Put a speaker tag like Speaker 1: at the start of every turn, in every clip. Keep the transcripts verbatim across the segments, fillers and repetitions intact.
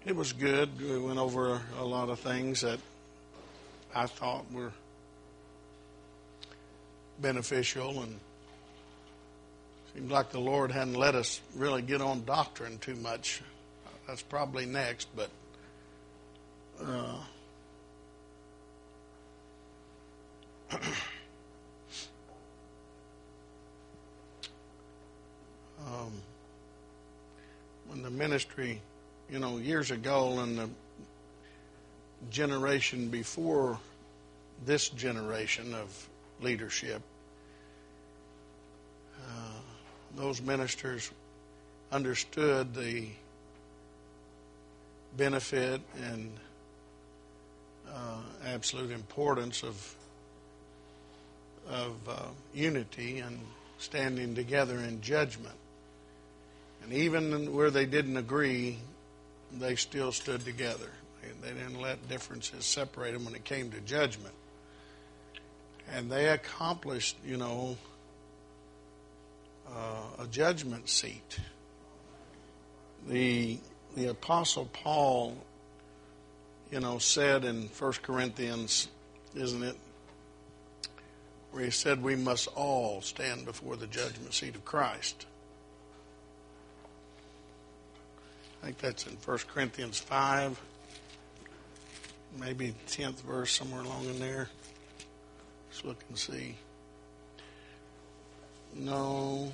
Speaker 1: It was good. We went over a lot of things that I thought were beneficial, and seems like the Lord hadn't let us really get on doctrine too much. That's probably next, but uh, um, when the ministry, you know, years ago, and the generation before this generation of leadership, uh, those ministers understood the benefit and uh, absolute importance of of uh, unity and standing together in judgment. And even where they didn't agree, they still stood together. They, they didn't let differences separate them when it came to judgment. And they accomplished, you know, uh, a judgment seat. The the Apostle Paul, you know, said in First Corinthians, isn't it, where he said we must all stand before the judgment seat of Christ. I think that's in First Corinthians five, maybe tenth verse, somewhere along in there. Let's look and see. No.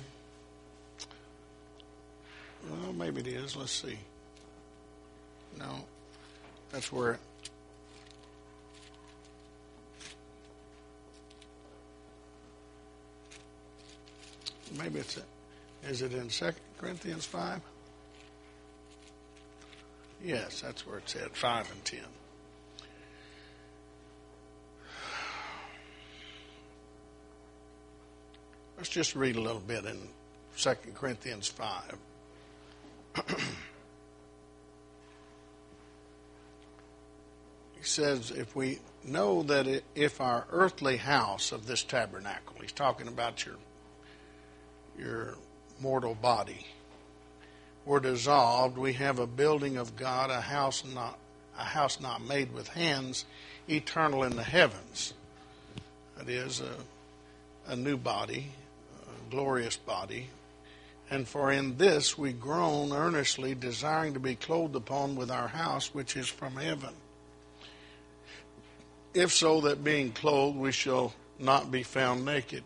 Speaker 1: Well, maybe it is. Let's see. No. That's where it. Maybe it's. A, is it in Second Corinthians five? Yes, that's where it's at, five and ten. Let's just read a little bit in Second Corinthians five. He says, if we know that it, if our earthly house of this tabernacle, he's talking about your, your mortal body, were dissolved, we have a building of God, a house not a house not made with hands, eternal in the heavens. That is a, a new body, a glorious body. And for in this we groan earnestly, desiring to be clothed upon with our house which is from heaven. If so, that being clothed we shall not be found naked.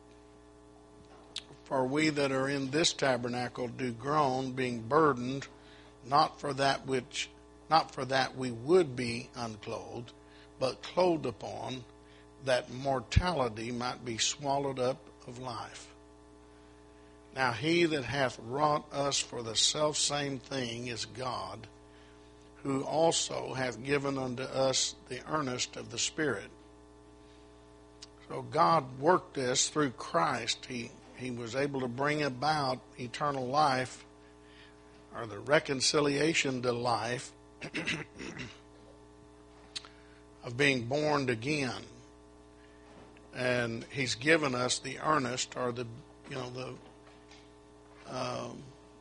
Speaker 1: For we that are in this tabernacle do groan, being burdened, not for that which, not for that we would be unclothed, but clothed upon, that mortality might be swallowed up of life. Now he that hath wrought us for the selfsame thing is God, who also hath given unto us the earnest of the Spirit. So God worked this through Christ. He He was able to bring about eternal life, or the reconciliation to life of being born again. And He's given us the earnest, or the, you know, the um,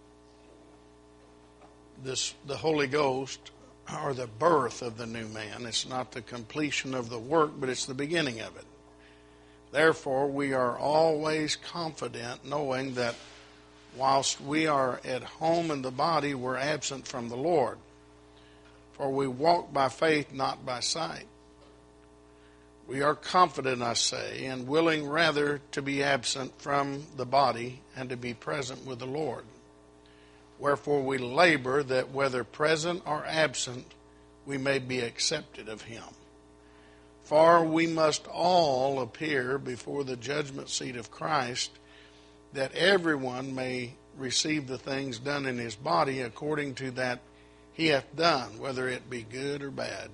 Speaker 1: this the Holy Ghost, or the birth of the new man. It's not the completion of the work, but it's the beginning of it. Therefore, we are always confident, knowing that whilst we are at home in the body, we're absent from the Lord. For we walk by faith, not by sight. We are confident, I say, and willing rather to be absent from the body and to be present with the Lord. Wherefore we labor that whether present or absent, we may be accepted of Him. For we must all appear before the judgment seat of Christ, that everyone may receive the things done in his body according to that he hath done, whether it be good or bad.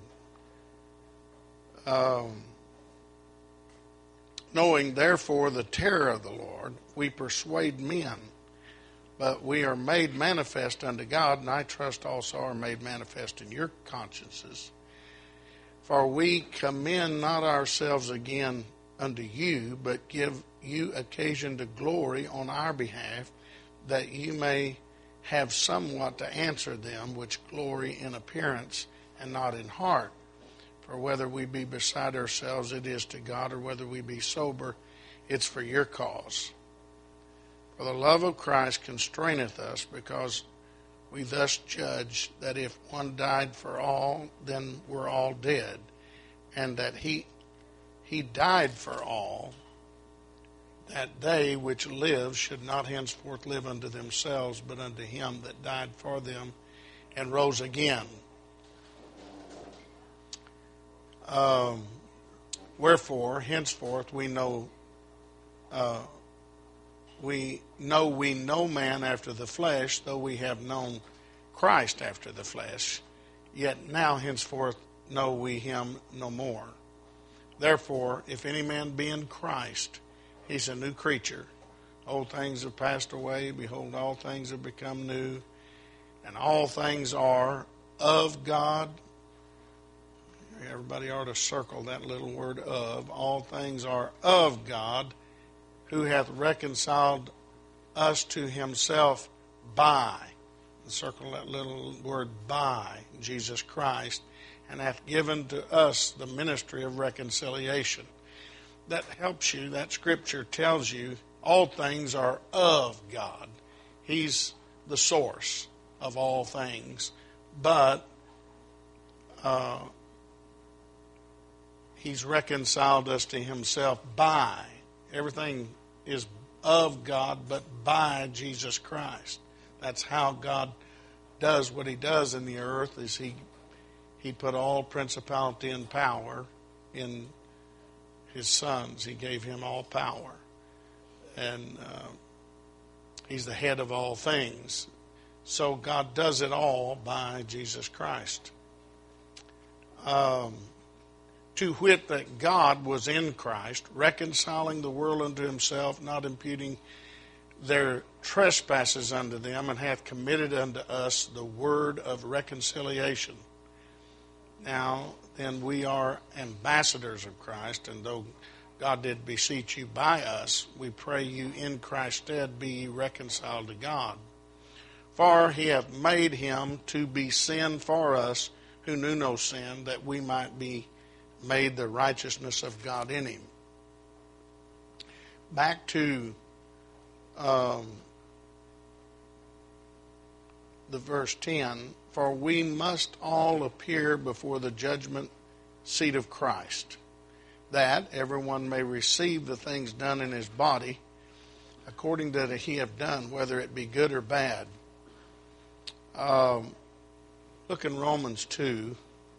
Speaker 1: Um, knowing therefore the terror of the Lord, we persuade men, but we are made manifest unto God, and I trust also are made manifest in your consciences. For we commend not ourselves again unto you, but give you occasion to glory on our behalf, that you may have somewhat to answer them which glory in appearance and not in heart. For whether we be beside ourselves, it is to God, or whether we be sober, it's for your cause. For the love of Christ constraineth us, because we thus judge that if one died for all, then we're all dead, and that he he died for all, that they which live should not henceforth live unto themselves, but unto him that died for them and rose again. Um, wherefore, henceforth we know uh, we know we know man after the flesh, though we have known Christ after the flesh, yet now henceforth know we him no more. Therefore, if any man be in Christ, he's a new creature. Old things have passed away. Behold, all things have become new. And all things are of God. Everybody ought to circle that little word of. All things are of God, who hath reconciled us to himself by. Circle that little word by, Jesus Christ, and hath given to us the ministry of reconciliation. That helps you. That scripture tells you all things are of God. He's the source of all things. But uh, he's reconciled us to himself by. Everything is of God, but by Jesus Christ. That's how God does what he does in the earth, is he he put all principality and power in his sons. He gave him all power. And uh, he's the head of all things. So God does it all by Jesus Christ. Um, to wit, that God was in Christ, reconciling the world unto himself, not imputing their trespasses unto them, and hath committed unto us the word of reconciliation. Now, then we are ambassadors of Christ, and though God did beseech you by us, we pray you in Christ's stead be ye reconciled to God. For he hath made him to be sin for us, who knew no sin, that we might be made the righteousness of God in him. Back to um, the verse ten. For we must all appear before the judgment seat of Christ, that everyone may receive the things done in his body, according to that he have done, whether it be good or bad. Um, look in Romans two.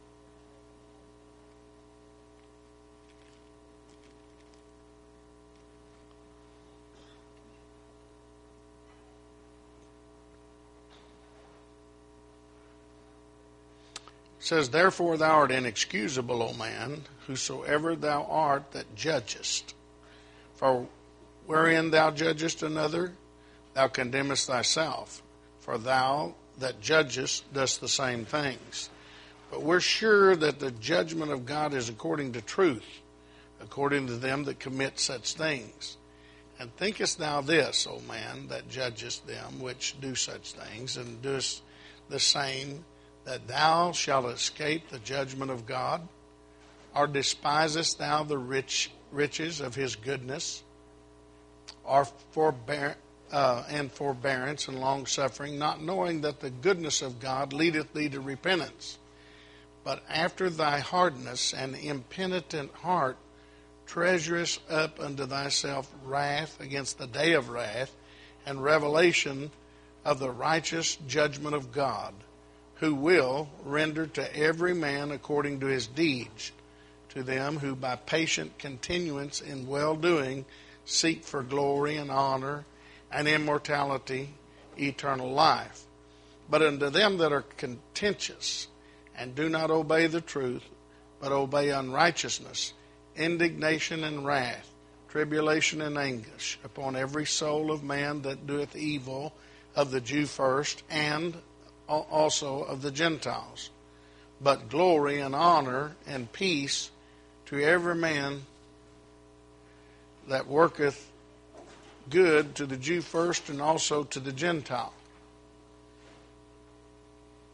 Speaker 1: It says, therefore thou art inexcusable, O man, whosoever thou art that judgest. For wherein thou judgest another, thou condemnest thyself. For thou that judgest dost the same things. But we're sure that the judgment of God is according to truth, according to them that commit such things. And thinkest thou this, O man, that judgest them which do such things, and doest the same, that thou shalt escape the judgment of God? Or despisest thou the rich riches of his goodness, or forbear, uh, and forbearance and longsuffering, not knowing that the goodness of God leadeth thee to repentance? But after thy hardness and impenitent heart treasurest up unto thyself wrath against the day of wrath, and revelation of the righteous judgment of God, who will render to every man according to his deeds, to them who by patient continuance in well-doing seek for glory and honor and immortality, eternal life. But unto them that are contentious and do not obey the truth, but obey unrighteousness, indignation and wrath, tribulation and anguish upon every soul of man that doeth evil, of the Jew first, and also of the Gentiles. But glory and honor and peace to every man that worketh good, to the Jew first and also to the Gentile.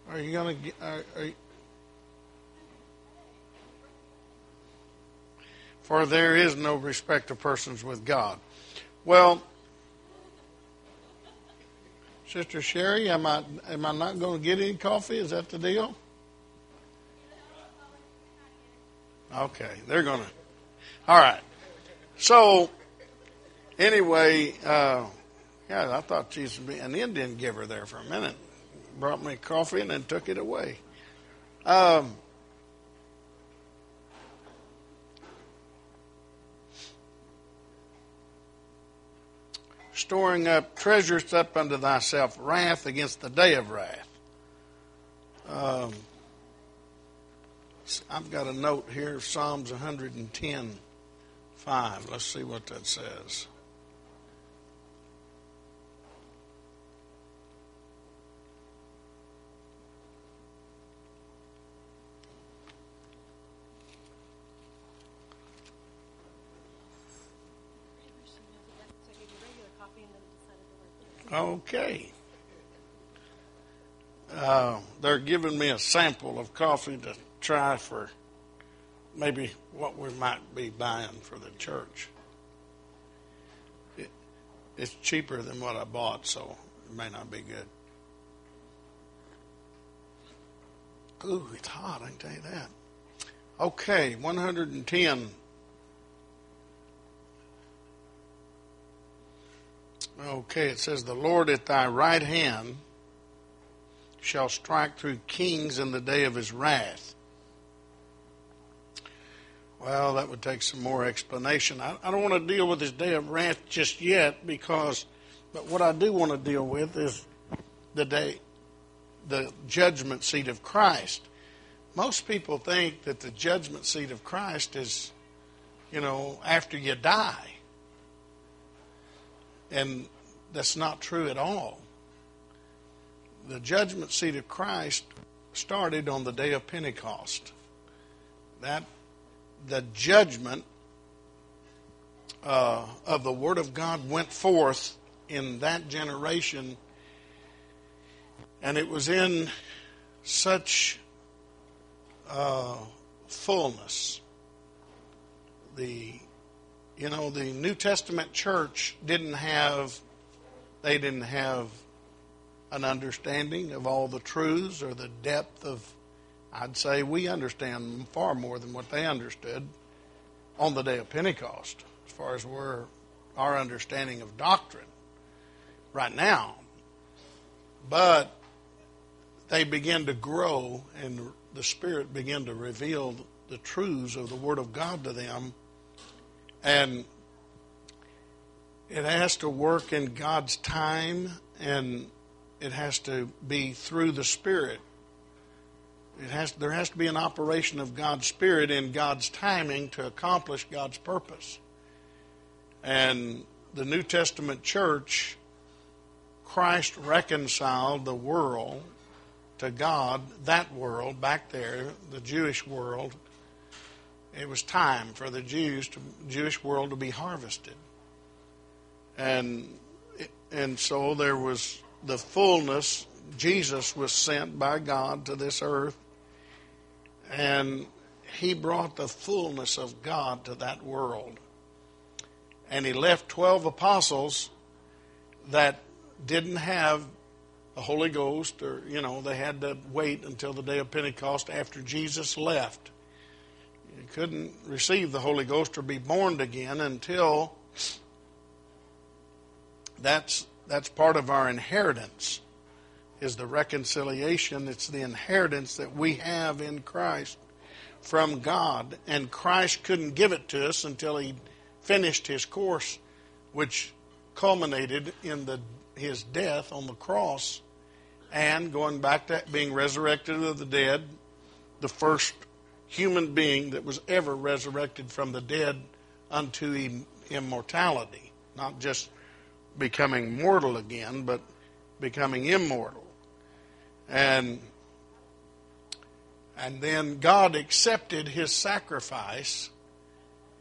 Speaker 1: Are you going to? Are, are you, for there is no respect of persons with God. Well, Sister Sherry, am I am I not going to get any coffee? Is that the deal? Okay, they're going to. All right. So, anyway, uh, yeah, I thought Jesus would be an Indian giver there for a minute. Brought me coffee and then took it away. Um, storing up treasures up unto thyself wrath against the day of wrath. Um, I've got a note here, Psalms one ten, five. Let's see what that says. Okay. Uh, they're giving me a sample of coffee to try for maybe what we might be buying for the church. It, it's cheaper than what I bought, so it may not be good. Ooh, it's hot, I can tell you that. Okay, one ten. Okay, it says, the Lord at thy right hand shall strike through kings in the day of his wrath. Well, that would take some more explanation. I, I don't want to deal with this day of wrath just yet, because, but what I do want to deal with is the day, the judgment seat of Christ. Most people think that the judgment seat of Christ is, you know, after you die. And that's not true at all. The judgment seat of Christ started on the day of Pentecost. That the judgment uh, of the Word of God went forth in that generation, and it was in such uh, fullness. The You know, the New Testament church didn't have, they didn't have an understanding of all the truths or the depth of, I'd say we understand far more than what they understood on the day of Pentecost, as far as we're, our understanding of doctrine right now. But they began to grow, and the Spirit began to reveal the truths of the Word of God to them. And it has to work in God's time, and it has to be through the Spirit. It has there has to be an operation of God's Spirit in God's timing to accomplish God's purpose. And the New Testament church, Christ reconciled the world to God, that world back there, the Jewish world. It was time for the Jews, to, Jewish world to be harvested. And and so there was the fullness. Jesus was sent by God to this earth, and he brought the fullness of God to that world. And he left twelve apostles that didn't have the Holy Ghost, or, you know, they had to wait until the day of Pentecost after Jesus left. You couldn't receive the Holy Ghost or be born again until that's that's part of our inheritance, is the reconciliation. It's the inheritance that we have in Christ from God. And Christ couldn't give it to us until he finished his course, which culminated in the his death on the cross and going back to being resurrected of the dead, the first human being that was ever resurrected from the dead unto immortality. Not just becoming mortal again, but becoming immortal. And and then God accepted his sacrifice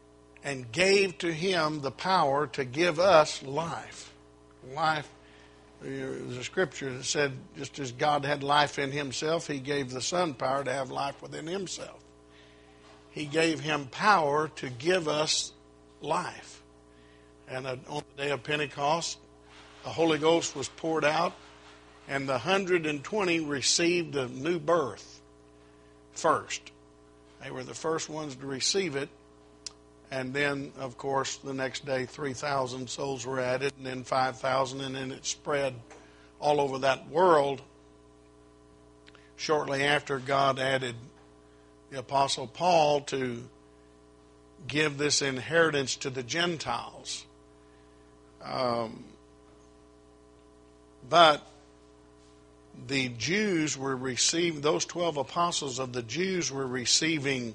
Speaker 1: and gave to him the power to give us life. Life There's a scripture that said, just as God had life in himself, he gave the Son power to have life within himself. He gave him power to give us life. And on the day of Pentecost, the Holy Ghost was poured out, and the one hundred twenty received a new birth first. They were the first ones to receive it. And then, of course, the next day, three thousand souls were added, and then five thousand, and then it spread all over that world. Shortly after, God added the Apostle Paul to give this inheritance to the Gentiles. Um, but the Jews were receiving, those twelve apostles of the Jews were receiving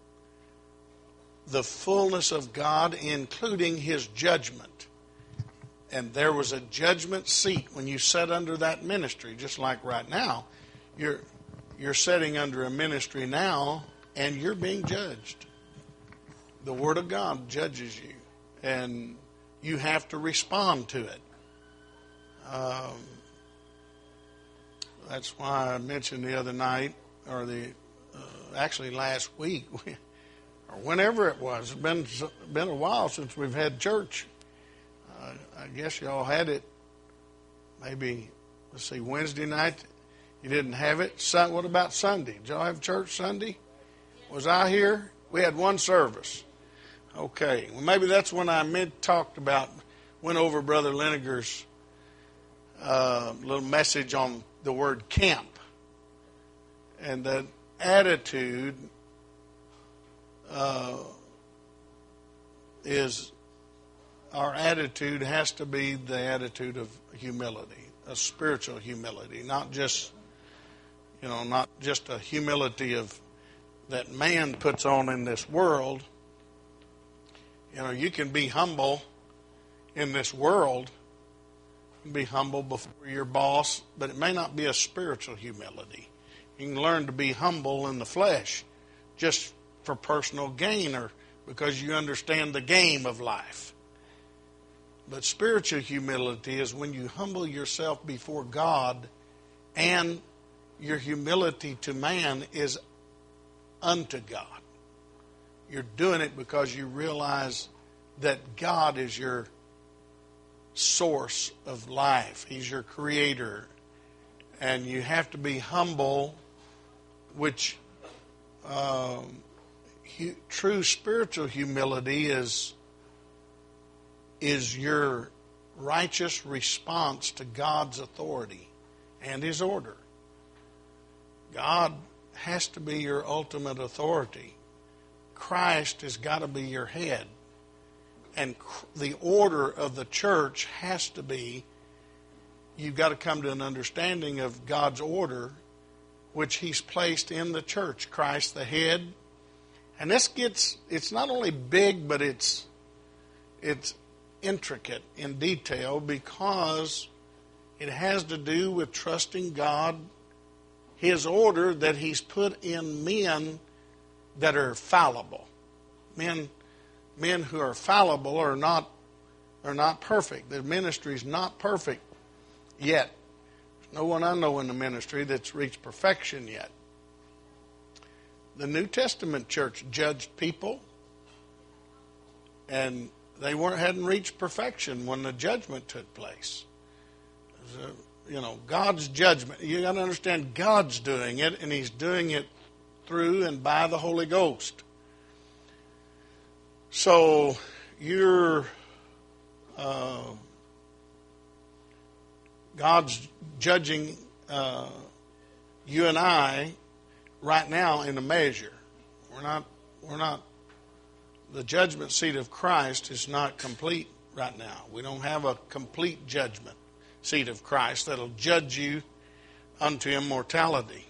Speaker 1: the fullness of God, including his judgment. And there was a judgment seat when you sat under that ministry, just like right now. You're, you're sitting under a ministry now, and you're being judged. The Word of God judges you, and you have to respond to it. Um, that's why I mentioned the other night, or the uh, actually last week, or whenever it was. It's been been a while since we've had church. Uh, I guess y'all had it maybe, let's see, Wednesday night. You didn't have it. Sun, what about Sunday? Did y'all have church Sunday? Was I here? We had one service. Okay. Well, maybe that's when I meant, talked about, went over Brother Linegar's uh, little message on the word camp. And that attitude Uh, is our attitude has to be the attitude of humility, a spiritual humility, not just, you know, not just a humility of that man puts on in this world. You know, you can be humble in this world, you can be humble before your boss, but it may not be a spiritual humility. You can learn to be humble in the flesh, just for personal gain or because you understand the game of life. But spiritual humility is when you humble yourself before God, and your humility to man is unto God. You're doing it because you realize that God is your source of life. He's your creator. And you have to be humble, which um, true spiritual humility is, is your righteous response to God's authority and his order. God has to be your ultimate authority. Christ has got to be your head. And the order of the church has to be, you've got to come to an understanding of God's order, which he's placed in the church. Christ the head. And this gets, it's not only big, but it's it's intricate in detail, because it has to do with trusting God, his order that he's put in men that are fallible. Men men who are fallible are not are not perfect. The ministry is not perfect yet. There's no one I know in the ministry that's reached perfection yet. The New Testament church judged people, and they weren't hadn't reached perfection when the judgment took place. So, you know, God's judgment. You got to understand God's doing it, and he's doing it through and by the Holy Ghost. So you're uh, God's judging uh, you and I right now in a measure. We're not, we're not, the judgment seat of Christ is not complete right now. We don't have a complete judgment seat of Christ that'll judge you unto immortality.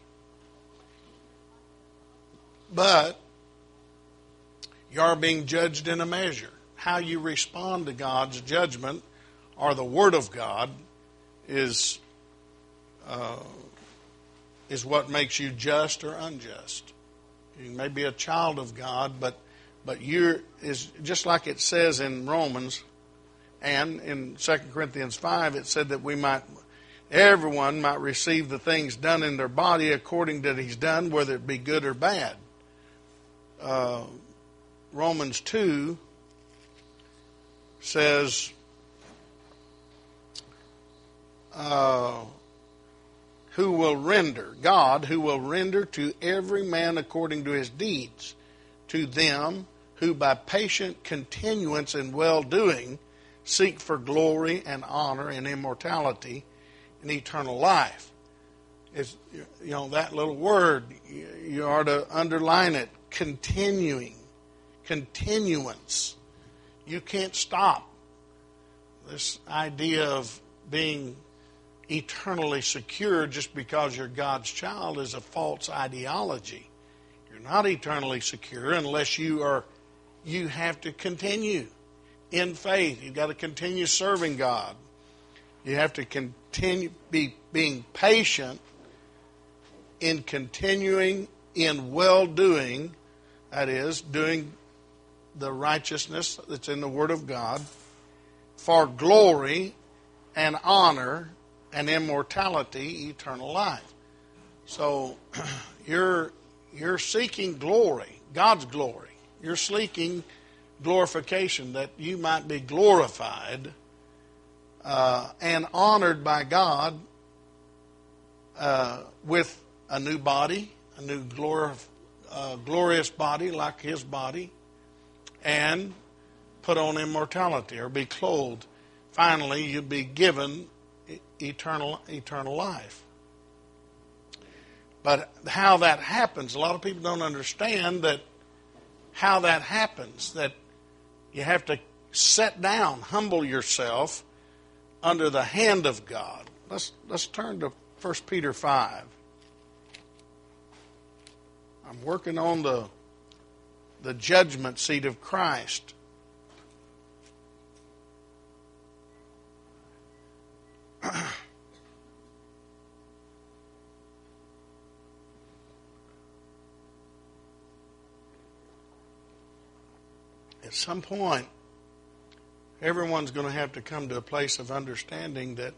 Speaker 1: But you are being judged in a measure. How you respond to God's judgment or the Word of God is uh, is what makes you just or unjust. You may be a child of God, but but you're is just like it says in Romans and in Second Corinthians five. It said that we might everyone might receive the things done in their body according to that he's done, whether it be good or bad. Uh, Romans two says, uh, who will render, God, who will render to every man according to his deeds, to them who by patient continuance in well-doing seek for glory and honor and immortality and eternal life. It's, you know, that little word, you are to underline it, continuing, continuance. You can't stop. This idea of being eternally secure just because you're God's child is a false ideology. You're not eternally secure unless you are, you have to continue in faith. You've got to continue serving God. You have to continue be being patient in continuing in well-doing, that is, doing the righteousness that's in the Word of God, for glory and honor and immortality, eternal life. So you're you're seeking glory, God's glory. You're seeking glorification, that you might be glorified uh, and honored by God uh, with a new body, a new glor- uh, glorious body like His body, and put on immortality or be clothed. Finally, you'll be given eternal eternal life. But how that happens, a lot of people don't understand that how that happens, that you have to sit down, humble yourself under the hand of God. Let's let's turn to First Peter five. I'm working on the the judgment seat of Christ. At some point, everyone's going to have to come to a place of understanding that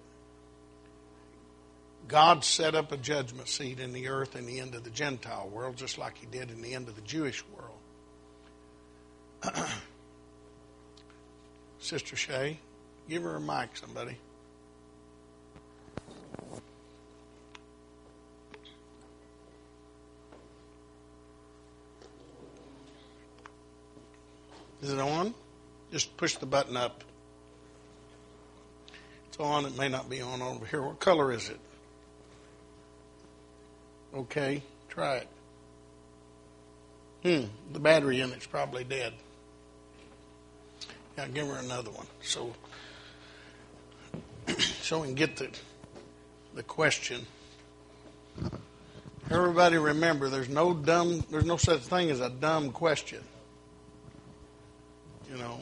Speaker 1: God set up a judgment seat in the earth in the end of the Gentile world, just like He did in the end of the Jewish world. Sister Shay, give her a mic, somebody. Is it on? Just push the button up. It's on. It may not be on over here. What color is it? Okay, try it. Hmm, the battery in it's probably dead. Yeah, give her another one. So, so we can get the the question. Everybody remember, there's no dumb, there's no such thing as a dumb question. You know,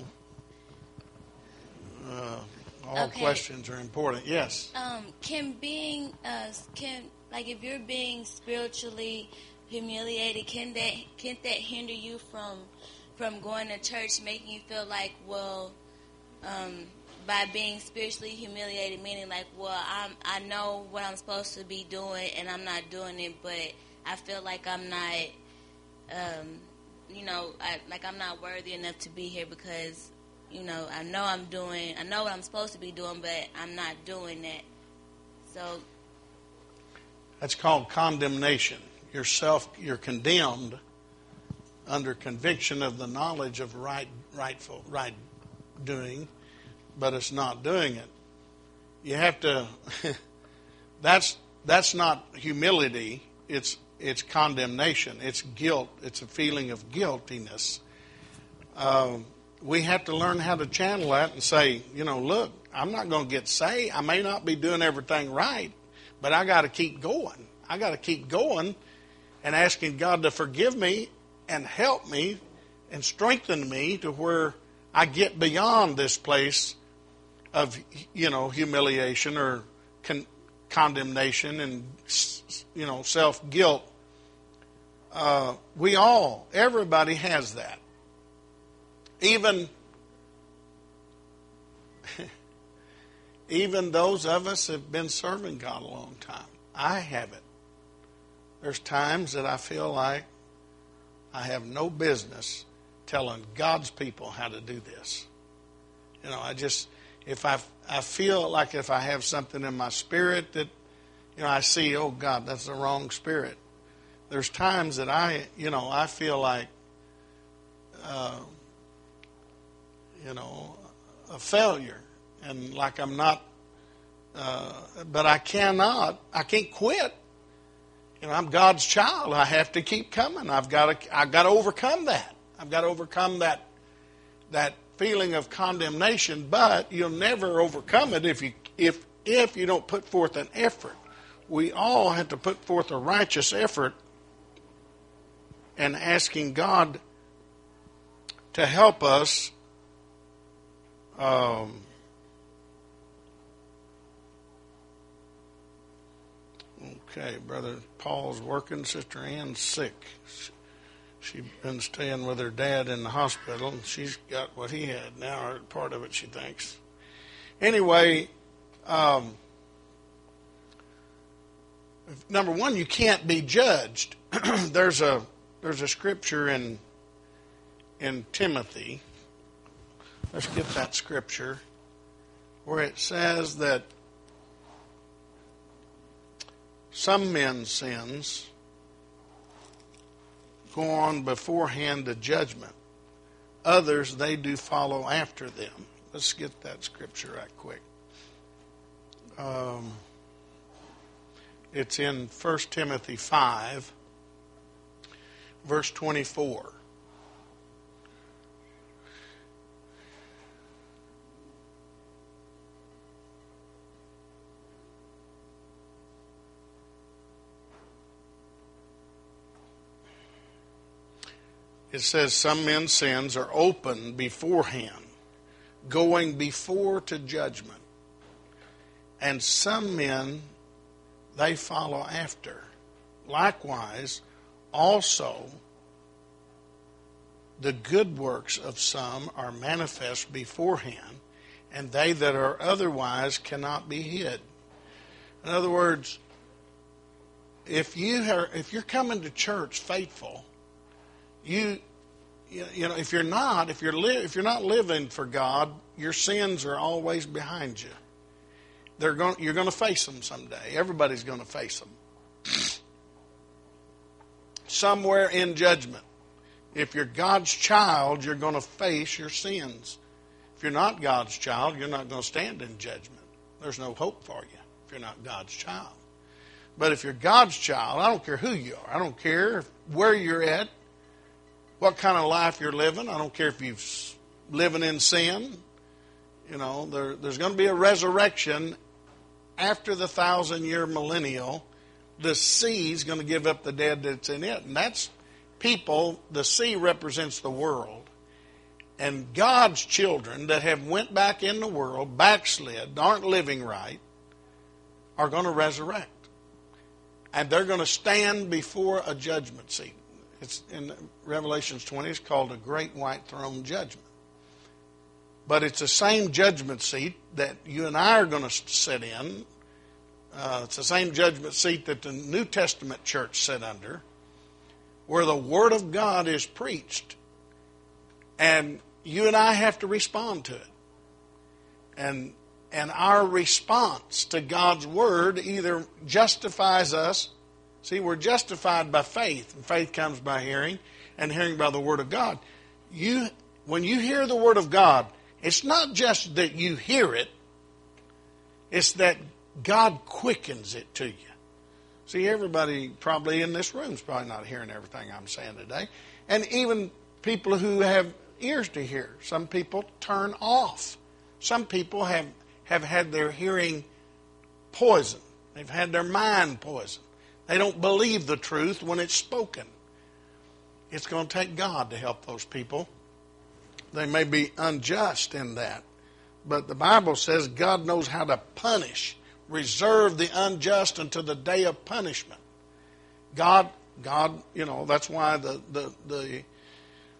Speaker 1: uh, all
Speaker 2: okay.
Speaker 1: questions are important. Yes.
Speaker 2: Um, can being, uh, can like if you're being spiritually humiliated, can that can that hinder you from from going to church, making you feel like, well, um, by being spiritually humiliated, meaning like, well, I'm I know what I'm supposed to be doing and I'm not doing it, but I feel like I'm not. Um, You know, I, like I'm not worthy enough to be here because, you know, I know I'm doing, I know what I'm supposed to be doing, but I'm not doing that. So
Speaker 1: that's called condemnation. Yourself, you're condemned under conviction of the knowledge of right, rightful, right doing, but it's not doing it. You have to. that's that's not humility. It's It's condemnation. It's guilt. It's a feeling of guiltiness. Um, we have to learn how to channel that and say, you know, look, I'm not going to get saved. I may not be doing everything right, but I got to keep going. I got to keep going and asking God to forgive me and help me and strengthen me to where I get beyond this place of, you know, humiliation or con- condemnation and, you know, self-guilt. Uh, we all, everybody has that. Even, even those of us that have been serving God a long time. I haven't. There's times that I feel like I have no business telling God's people how to do this. You know, I just, if I, I feel like if I have something in my spirit that, you know, I see, oh God, that's the wrong spirit. There's times that I, you know, I feel like, uh, you know, a failure. And like I'm not, uh, but I cannot, I can't quit. You know, I'm God's child. I have to keep coming. I've got to, I've got to overcome that. I've got to overcome that, that feeling of condemnation. But you'll never overcome it if you, if, if you don't put forth an effort. We all have to put forth a righteous effort and asking God to help us um, okay, Brother Paul's working. Sister Ann's sick. She's been staying with her dad in the hospital, and she's got what he had now, or part of it, she thinks. Anyway, um, number one, you can't be judged. there's a there's a scripture in in Timothy. Let's get that scripture where it says that some men's sins go on beforehand to judgment. Others, they do follow after them. Let's get that scripture right quick. Um, it's in First Timothy five, verse twenty-four. It says some men's sins are open beforehand, going before to judgment. And some men, they follow after. Likewise, also, the good works of some are manifest beforehand, and they that are otherwise cannot be hid. In other words, if you are, if you're coming to church faithful, You, you know, if you're not, if you're li- if you're not living for God, your sins are always behind you. They're going, you're going to face them someday. Everybody's going to face them. Somewhere in judgment. If you're God's child, you're going to face your sins. If you're not God's child, you're not going to stand in judgment. There's no hope for you if you're not God's child. But if you're God's child, I don't care who you are. I don't care where you're at. What kind of life you're living. I don't care if you're living in sin. You know, there, there's going to be a resurrection after the thousand-year millennial. The sea is going to give up the dead that's in it. And that's people, the sea represents the world. And God's children that have went back in the world, backslid, aren't living right, are going to resurrect. And they're going to stand before a judgment seat. It's in Revelations twenty, it's called a great white throne judgment. But it's the same judgment seat that you and I are going to sit in. Uh, it's the same judgment seat that the New Testament church sat under, where the Word of God is preached. And you and I have to respond to it. And, and our response to God's Word either justifies us. See, we're justified by faith, and faith comes by hearing, and hearing by the Word of God. You, when you hear the Word of God, it's not just that you hear it, it's that God quickens it to you. See, everybody probably in this room is probably not hearing everything I'm saying today. And even people who have ears to hear. Some people turn off. Some people have, have had their hearing poisoned. They've had their mind poisoned. They don't believe the truth when it's spoken. It's going to take God to help those people. They may be unjust in that. But the Bible says God knows how to punish, reserve the unjust until the day of punishment. God, God, you know, that's why the, the, the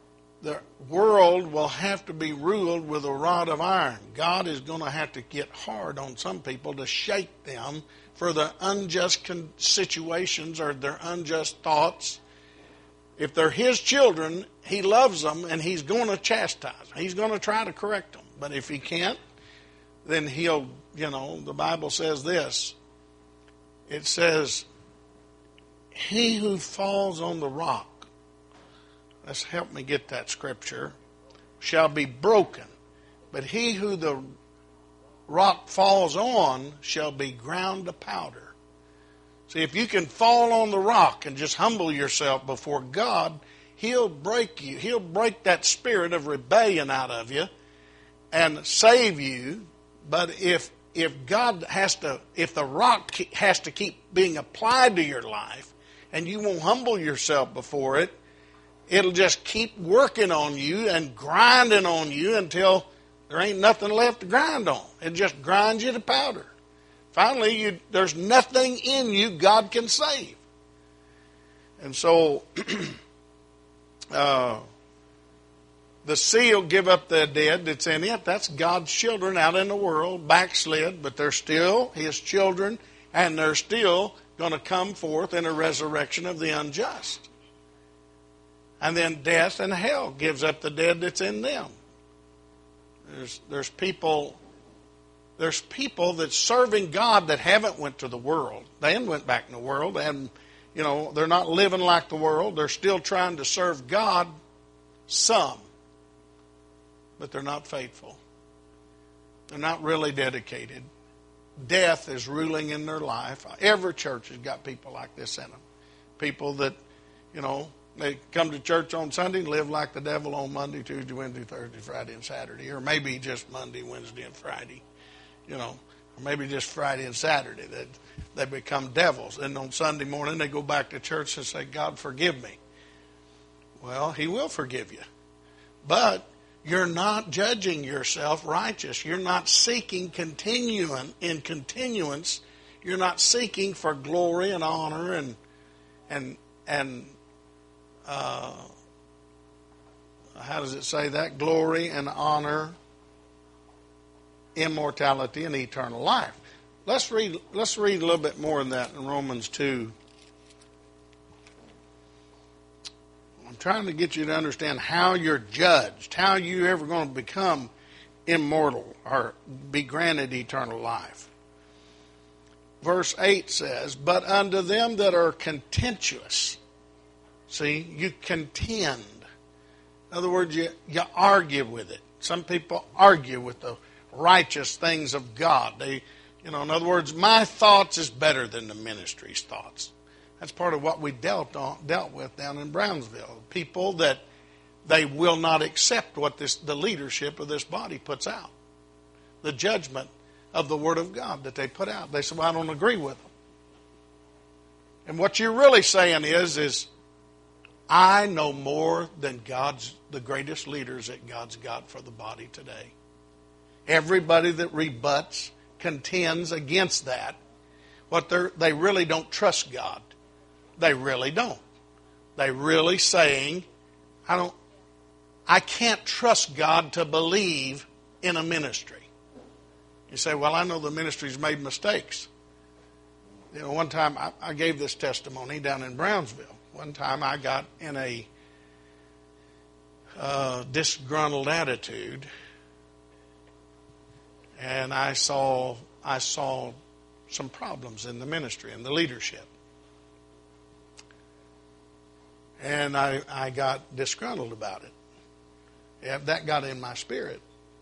Speaker 1: the world will have to be ruled with a rod of iron. God is going to have to get hard on some people to shake them for their unjust situations or their unjust thoughts. If they're His children, He loves them and He's going to chastise them. He's going to try to correct them. But if He can't, then He'll, you know, the Bible says this. It says, he who falls on the rock, let's help me get that scripture, shall be broken. But he who the rock falls on shall be ground to powder. See, if you can fall on the rock and just humble yourself before God, He'll break you. He'll break that spirit of rebellion out of you and save you. But if if God has to, if the rock has to keep being applied to your life and you won't humble yourself before it, it'll just keep working on you and grinding on you until there ain't nothing left to grind on. It just grinds you to powder. Finally, you, there's nothing in you God can save. And so, uh, the seal give up the dead that's in it. That's God's children out in the world, backslid, but they're still His children, and they're still going to come forth in a resurrection of the unjust. And then death and hell gives up the dead that's in them. There's there's people there's people that's serving God that haven't went to the world. They haven't went back in the world, and you know they're not living like the world. They're still trying to serve God, some, but they're not faithful. They're not really dedicated. Death is ruling in their life. Every church has got people like this in them. People that, you know, they come to church on Sunday and live like the devil on Monday, Tuesday, Wednesday, Thursday, Friday, and Saturday. Or maybe just Monday, Wednesday, and Friday. You know, or maybe just Friday and Saturday. That they become devils. And on Sunday morning they go back to church and say, God, forgive me. Well, He will forgive you. But you're not judging yourself righteous. You're not seeking continuing in continuance. You're not seeking for glory and honor and and and uh, how does it say that? Glory and honor, immortality and eternal life. Let's read. Let's read a little bit more of that in Romans two. I'm trying to get you to understand how you're judged, how you're ever going to become immortal or be granted eternal life. Verse eight says, but unto them that are contentious. See, you contend. In other words, you, you argue with it. Some people argue with the righteous things of God. They, you know, in other words, my thoughts is better than the ministry's thoughts. That's part of what we dealt on, dealt with down in Brownsville. People that they will not accept what this, the leadership of this body puts out. The judgment of the Word of God that they put out. They say, well, I don't agree with them. And what you're really saying is, is I know more than God's, the greatest leaders that God's got for the body today. Everybody that rebuts, contends against that, what they're, they really don't trust God. They really don't. They really saying, I don't, I can't trust God to believe in a ministry. You say, well, I know the ministry's made mistakes. You know, one time I, I gave this testimony down in Brownsville. One time I got in a uh, disgruntled attitude, and I saw I saw some problems in the ministry and the leadership. And I, I got disgruntled about it. Yeah, that got in my spirit.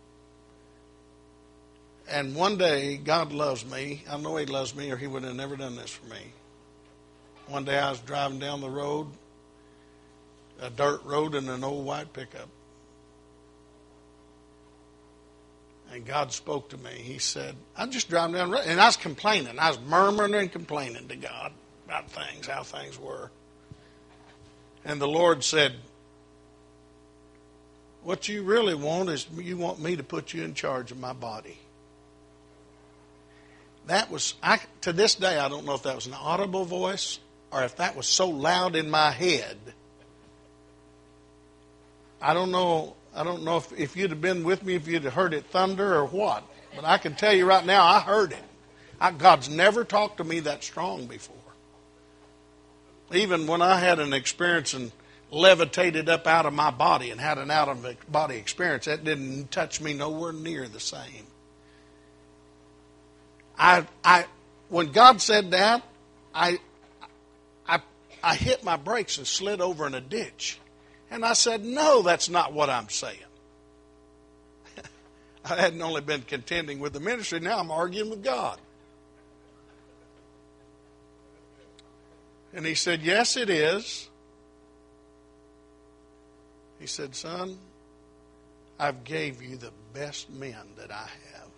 Speaker 1: And one day, God loves me. I know He loves me or He would have never done this for me. One day I was driving down the road, a dirt road in an old white pickup. And God spoke to me. He said, I'm just driving down the road. And I was complaining. I was murmuring and complaining to God about things, how things were. And the Lord said, what you really want is you want me to put you in charge of my body. That was, I, to this day, I don't know if that was an audible voice or if that was so loud in my head I don't know. I don't know if, if you'd have been with me, if you'd have heard it thunder or what. But I can tell you right now, I heard it. I, God's never talked to me that strong before. Even when I had an experience and levitated up out of my body and had an out-of-body experience, that didn't touch me nowhere near the same. I, I, when God said that, I, I, I hit my brakes and slid over in a ditch. And I said, no, that's not what I'm saying. I hadn't only been contending with the ministry, now I'm arguing with God. And he said, yes, it is. He said, son, I've gave you the best men that I have.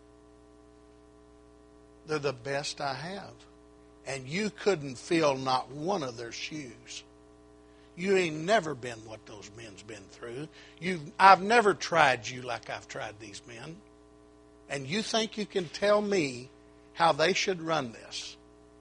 Speaker 1: They're the best I have. And you couldn't fill not one of their shoes. You ain't never been what those men's been through. You, I've never tried you like I've tried these men. And you think you can tell me how they should run this?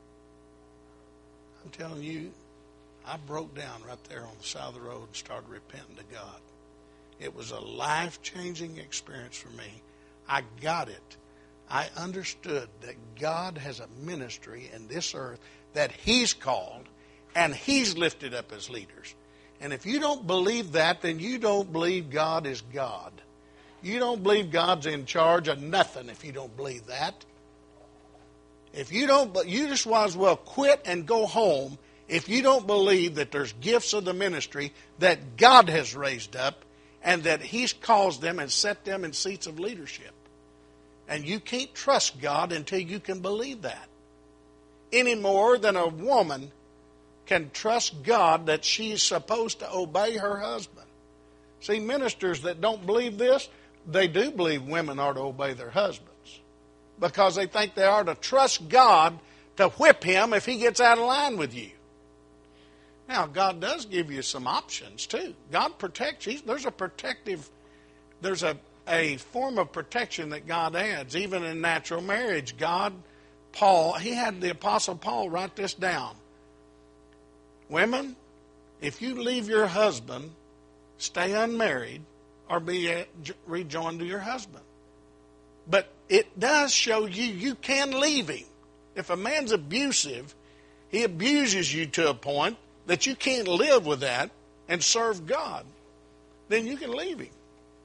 Speaker 1: I'm telling you, I broke down right there on the side of the road and started repenting to God. It was a life-changing experience for me. I got it. I understood that God has a ministry in this earth that He's called and He's lifted up as leaders. And if you don't believe that, then you don't believe God is God. You don't believe God's in charge of nothing if you don't believe that. If you don't, you just might as well quit and go home if you don't believe that there's gifts of the ministry that God has raised up and that He's caused them and set them in seats of leadership. And you can't trust God until you can believe that. Any more than a woman can trust God that she's supposed to obey her husband. See, ministers that don't believe this, they do believe women are to obey their husbands because they think they are to trust God to whip him if he gets out of line with you. Now, God does give you some options, too. God protects you. There's a protective, there's a, a form of protection that God adds, even in natural marriage. God, Paul, he had the Apostle Paul write this down. Women, if you leave your husband, stay unmarried or be rejoined to your husband. But it does show you you can leave him. If a man's abusive, he abuses you to a point that you can't live with that and serve God, then you can leave him.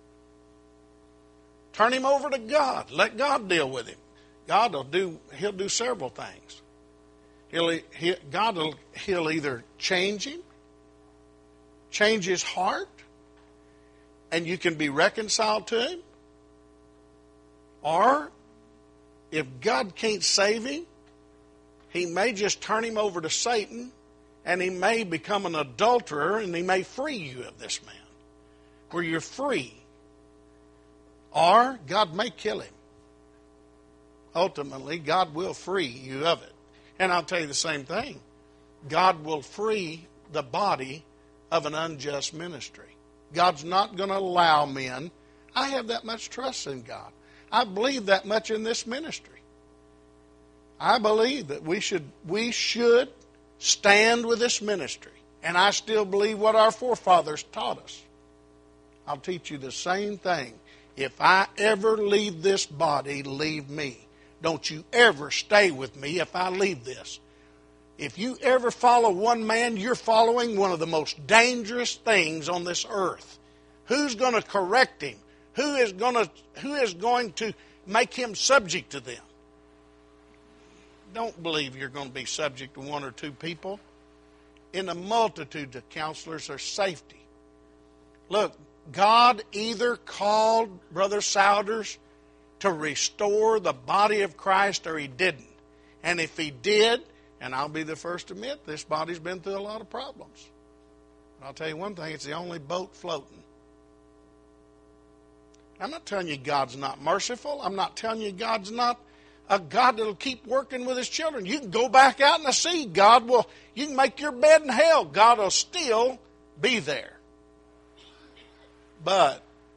Speaker 1: Turn him over to God. Let God deal with him. God will do, he'll do several things. He'll, he, God will he'll either change him, change his heart, and you can be reconciled to him. Or, if God can't save him, he may just turn him over to Satan, and he may become an adulterer, and he may free you of this man, where you're free. Or, God may kill him. Ultimately, God will free you of it. And I'll tell you the same thing. God will free the body of an unjust ministry. God's not going to allow men. I have that much trust in God. I believe that much in this ministry. I believe that we should we should stand with this ministry. And I still believe what our forefathers taught us. I'll teach you the same thing. If I ever leave this body, leave me. Don't you ever stay with me if I leave this. If you ever follow one man, you're following one of the most dangerous things on this earth. Who's going to correct him? Who is going to, who is going to make him subject to them? Don't believe you're going to be subject to one or two people. In a multitude of counselors, there's safety. Look, God either called Brother Souders to restore the body of Christ or He didn't. And if He did, and I'll be the first to admit, this body's been through a lot of problems. But I'll tell you one thing, it's the only boat floating. I'm not telling you God's not merciful. I'm not telling you God's not a God that'll keep working with His children. You can go back out in the sea. God will, you can make your bed in hell. God will still be there. But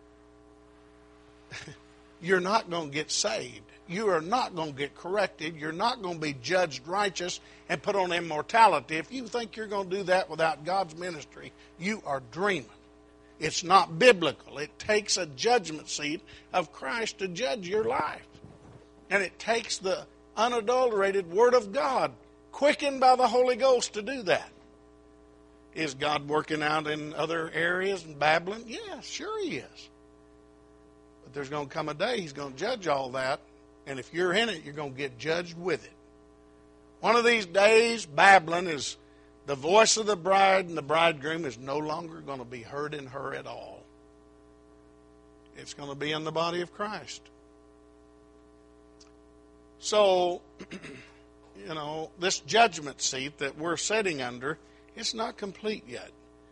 Speaker 1: you're not going to get saved. You are not going to get corrected. You're not going to be judged righteous and put on immortality. If you think you're going to do that without God's ministry, you are dreaming. It's not biblical. It takes a judgment seat of Christ to judge your life. And it takes the unadulterated Word of God, quickened by the Holy Ghost, to do that. Is God working out in other areas in Babylon? Yeah, sure He is. But there's going to come a day He's going to judge all that. And if you're in it, you're going to get judged with it. One of these days, Babylon is the voice of the bride, and the bridegroom is no longer going to be heard in her at all. It's going to be in the body of Christ. So, you know, this judgment seat that we're sitting under, it's not complete yet.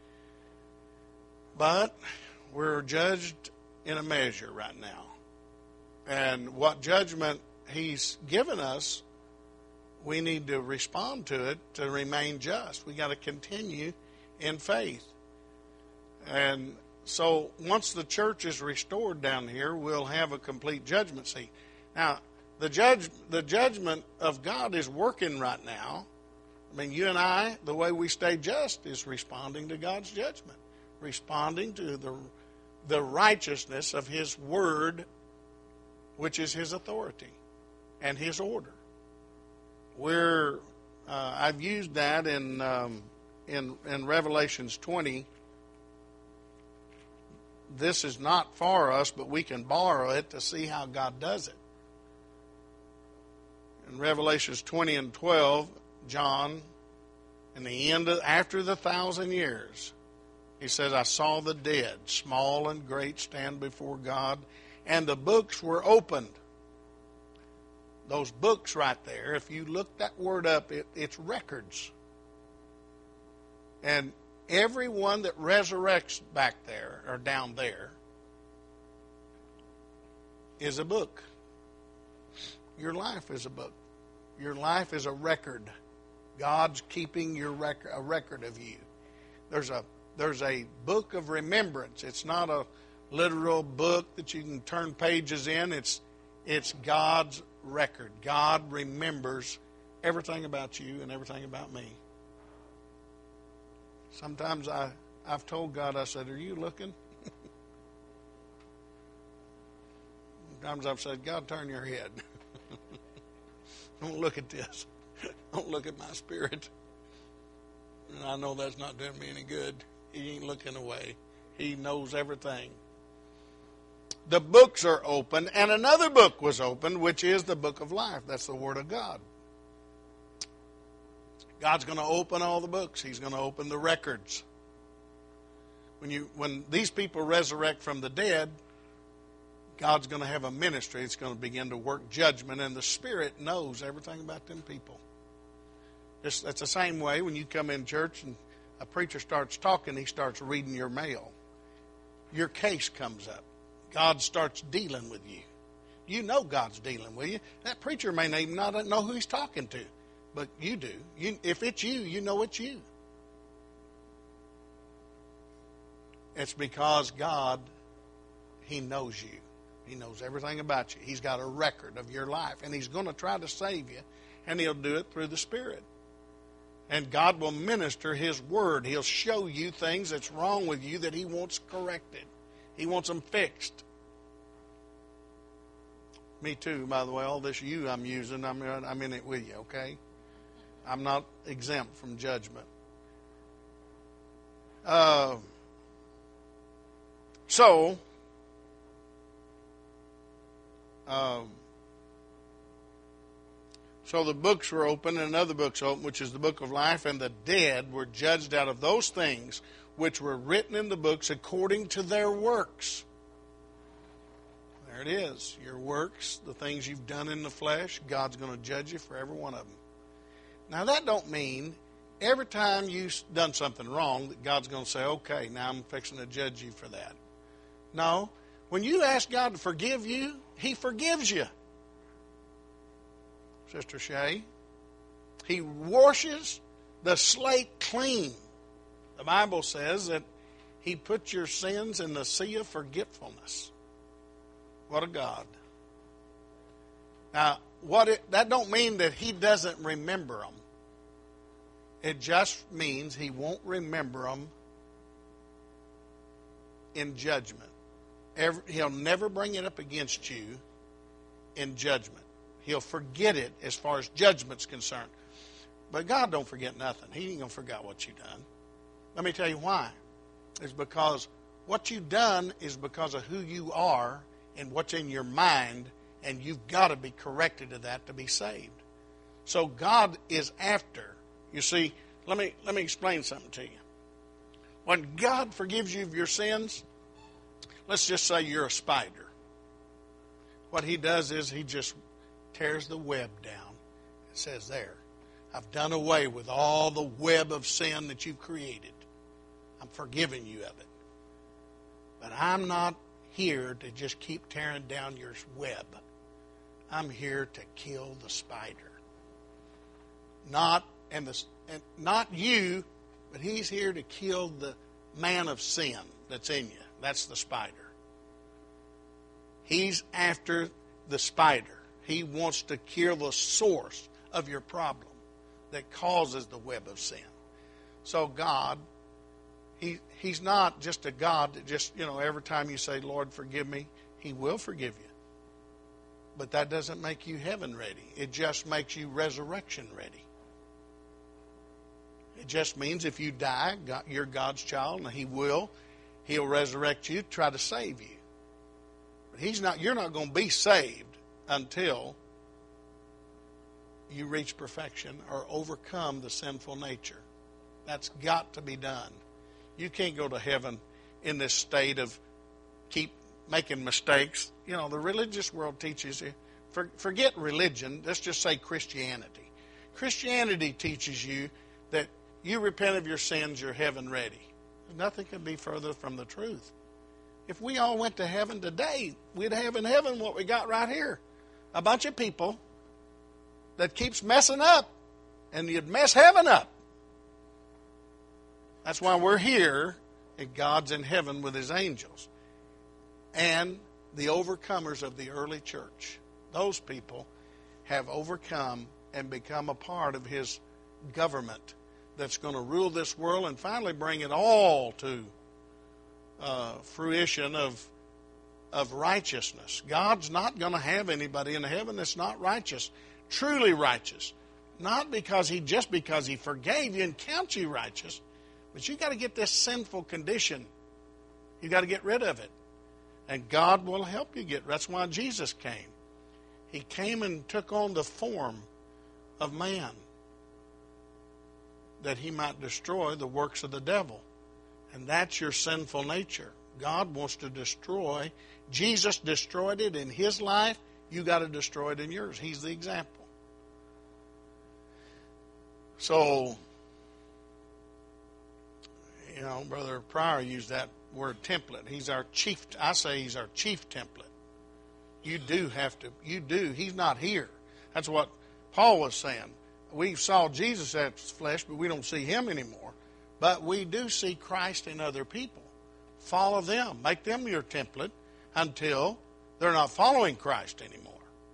Speaker 1: But we're judged in a measure right now. And what judgment He's given us, we need to respond to it to remain just. We got to continue in faith. And so once the church is restored down here, we'll have a complete judgment seat. Now, the judge, the judgment of God is working right now. I mean, you and I, the way we stay just is responding to God's judgment, responding to the, the righteousness of His Word, which is His authority and His order. We're, uh, I've used that in, um, in in Revelations twenty. This is not for us, but we can borrow it to see how God does it. In Revelations twenty and twelve, John, in the end of, after the thousand years, he says, I saw the dead, small and great, stand before God, and the books were opened. Those books right there, if you look that word up, it, it's records. And everyone that resurrects back there, or down there, is a book. Your life is a book. Your life is a record. God's keeping your record, a record of you. There's a there's a book of remembrance. It's not a literal book that you can turn pages in. It's it's God's record. God remembers everything about you and everything about me. Sometimes I, I've told God, I said, are you looking? Sometimes I've said, God, turn your head. Don't look at this. Don't look at my spirit. And I know that's not doing me any good. He ain't looking away. He knows everything. The books are open, and another book was opened, which is the book of life. That's the Word of God. God's going to open all the books. He's going to open the records. When you, when these people resurrect from the dead, God's going to have a ministry. It's going to begin to work judgment, and the Spirit knows everything about them people. It's, it's the same way when you come in church and a preacher starts talking, he starts reading your mail. Your case comes up. God starts dealing with you. You know God's dealing with you. That preacher may even not know who he's talking to, but you do. You, if it's you, you know it's you. It's because God, He knows you. He knows everything about you. He's got a record of your life, and He's going to try to save you, and He'll do it through the Spirit. And God will minister His Word. He'll show you things that's wrong with you that He wants corrected. He wants them fixed. Me too, by the way. All this you I'm using, I'm, I'm in it with you, okay? I'm not exempt from judgment. Uh, so, um, so the books were open, and another book's open, which is the book of life, and the dead were judged out of those things which were written in the books according to their works. There it is. Your works, the things you've done in the flesh, God's going to judge you for every one of them. Now, that don't mean every time you've done something wrong that God's going to say, okay, now I'm fixing to judge you for that. No. When you ask God to forgive you, He forgives you. Sister Shay, He washes the slate clean. The Bible says that He puts your sins in the sea of forgetfulness. What a God. Now, what it, that don't mean that He doesn't remember them. It just means He won't remember them in judgment. Every, he'll never bring it up against you in judgment. He'll forget it as far as judgment's concerned. But God don't forget nothing. He ain't going to forget what you've done. Let me tell you why. It's because what you've done is because of who you are and what's in your mind, and you've got to be corrected to that to be saved. So God is after. You see, let me let me explain something to you. When God forgives you of your sins, let's just say you're a spider. What he does is he just tears the web down. It says there, I've done away with all the web of sin that you've created. I'm forgiving you of it. But I'm not here to just keep tearing down your web. I'm here to kill the spider. Not and the and not you, but he's here to kill the man of sin that's in you. That's the spider. He's after the spider. He wants to kill the source of your problem that causes the web of sin. So God, he he's not just a God that just, you know, every time you say, Lord, forgive me, he will forgive you. But that doesn't make you heaven ready. It just makes you resurrection ready. It just means if you die, God, you're God's child, and he will. He'll resurrect you, try to save you. But he's not. You're not going to be saved until you reach perfection or overcome the sinful nature. That's got to be done. You can't go to heaven in this state of keep making mistakes. You know, the religious world teaches you. For, forget religion. Let's just say Christianity. Christianity teaches you that you repent of your sins, you're heaven ready. Nothing could be further from the truth. If we all went to heaven today, we'd have in heaven what we got right here. A bunch of people that keeps messing up, and you'd mess heaven up. That's why we're here, and God's in heaven with his angels. And the overcomers of the early church. Those people have overcome and become a part of his government that's going to rule this world and finally bring it all to uh, fruition of, of righteousness. God's not going to have anybody in heaven that's not righteous, truly righteous. Not because he just because he forgave you and counts you righteous, but you got to get this sinful condition. You got to get rid of it. And God will help you get. That's why Jesus came. He came and took on the form of man, that he might destroy the works of the devil. And that's your sinful nature. God wants to destroy. Jesus destroyed it in his life. You got to destroy it in yours. He's the example. So, you know, Brother Pryor used that word template. He's our chief. I say he's our chief template. You do have to. You do. He's not here. That's what Paul was saying. We saw Jesus as flesh, but we don't see him anymore. But we do see Christ in other people. Follow them. Make them your template until they're not following Christ anymore.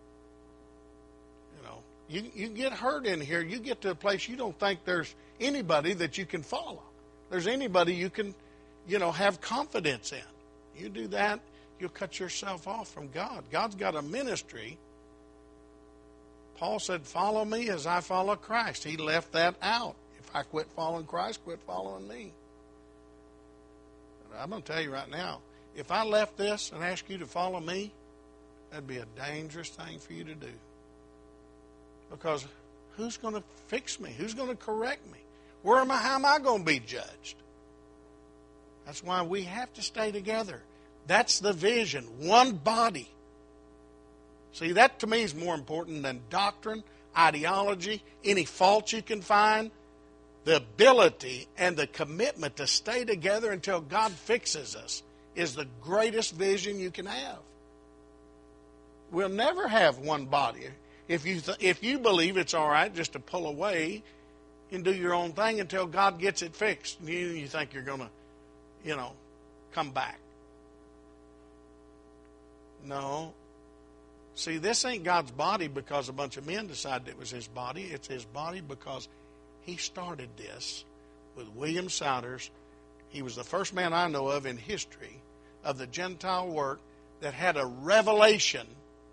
Speaker 1: You know, you, you get hurt in here. You get to a place you don't think there's anybody that you can follow. There's anybody you can, you know, have confidence in. You do that, you'll cut yourself off from God. God's got a ministry. Paul said, follow me as I follow Christ. He left that out. If I quit following Christ, quit following me. But I'm going to tell you right now, if I left this and asked you to follow me, that'd be a dangerous thing for you to do. Because who's going to fix me? Who's going to correct me? Where am I? How am I going to be judged? That's why we have to stay together. That's the vision. One body. See, that to me is more important than doctrine, ideology, any faults you can find. The ability and the commitment to stay together until God fixes us is the greatest vision you can have. We'll never have one body. If you th- if you believe it's all right just to pull away and do your own thing until God gets it fixed, you, you think you're going to, you know, come back. No. See, this ain't God's body because a bunch of men decided it was his body. It's his body because he started this with William Souders. He was the first man I know of in history of the Gentile work that had a revelation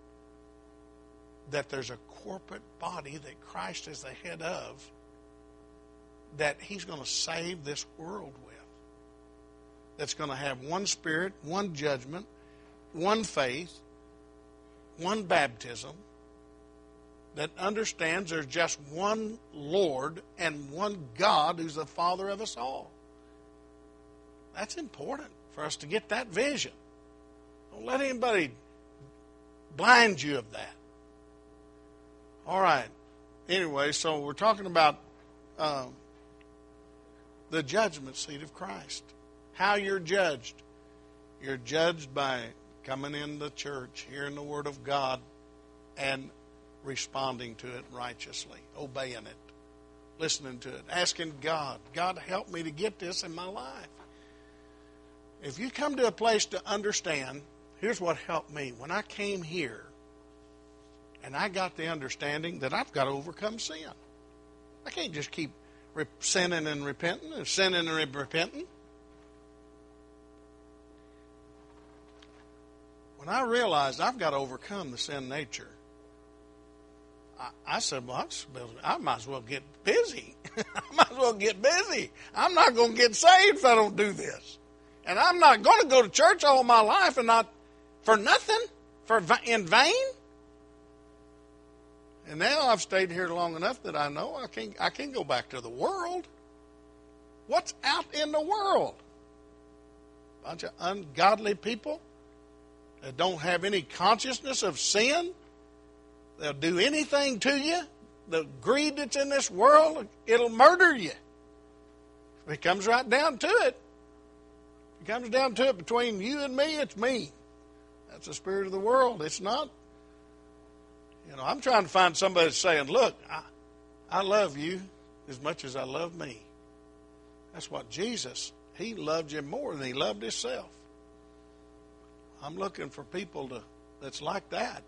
Speaker 1: that there's a corporate body that Christ is the head of, that he's going to save this world with. That's going to have one spirit, one judgment, one faith, one baptism, that understands there's just one Lord and one God who's the Father of us all. That's important for us to get that vision. Don't let anybody blind you of that. All right. Anyway, so we're talking about um, the judgment seat of Christ. How you're judged. You're judged by coming in the church, hearing the Word of God, and responding to it righteously, obeying it, listening to it, asking God, God, help me to get this in my life. If you come to a place to understand, here's what helped me. When I came here, and I got the understanding that I've got to overcome sin. I can't just keep sinning and repenting and sinning and repenting. When I realized I've got to overcome the sin nature, I, I said, well, I might as well get busy. I might as well get busy. I'm not going to get saved if I don't do this. And I'm not going to go to church all my life and not for nothing, for in vain. And now I've stayed here long enough that I know I can't, I can't go back to the world. What's out in the world? A bunch of ungodly people that don't have any consciousness of sin. They'll do anything to you. The greed that's in this world, it'll murder you. If it comes right down to it, if it comes down to it between you and me, it's me. That's the spirit of the world. It's not. You know, I'm trying to find somebody that's saying, look, I, I love you as much as I love me. That's what Jesus, he loved you more than he loved himself. I'm looking for people to that's like that.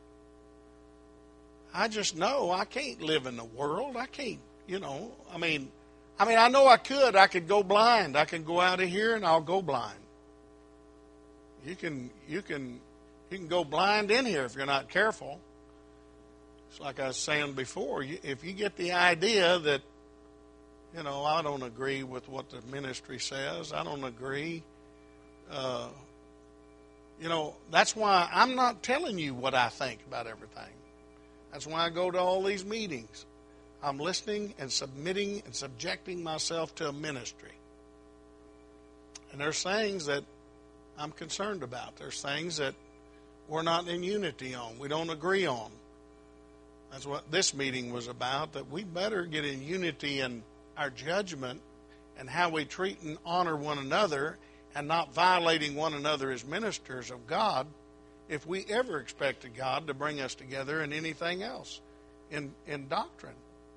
Speaker 1: I just know I can't live in the world. I can't, you know, I mean, I mean, I know I could. I could go blind. I can go out of here and I'll go blind. You can, you can, you can go blind in here if you're not careful. It's like I was saying before, if you get the idea that, you know, I don't agree with what the ministry says, I don't agree, uh, you know, that's why I'm not telling you what I think about everything. That's why I go to all these meetings. I'm listening and submitting and subjecting myself to a ministry. And there's things that I'm concerned about. There's things that we're not in unity on. We don't agree on. That's what this meeting was about, that we better get in unity in our judgment and how we treat and honor one another and not violating one another as ministers of God if we ever expected God to bring us together in anything else, in, in doctrine.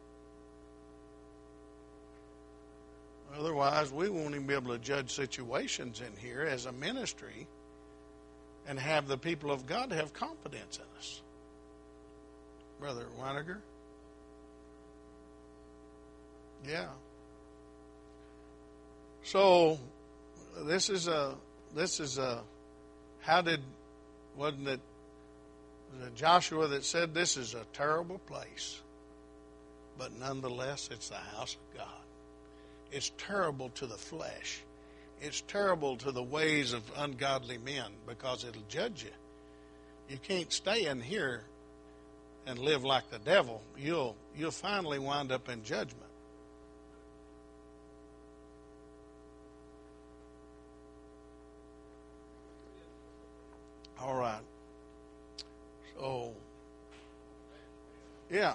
Speaker 1: Otherwise, we won't even be able to judge situations in here as a ministry and have the people of God have confidence in us. Brother Weiniger? Yeah. So this is a this is a how did wasn't it was it Joshua that said this is a terrible place, but nonetheless it's the house of God. It's terrible to the flesh. It's terrible to the ways of ungodly men because it'll judge you. You can't stay in here and live like the devil. You'll you'll finally wind up in judgment. All right. So, yeah.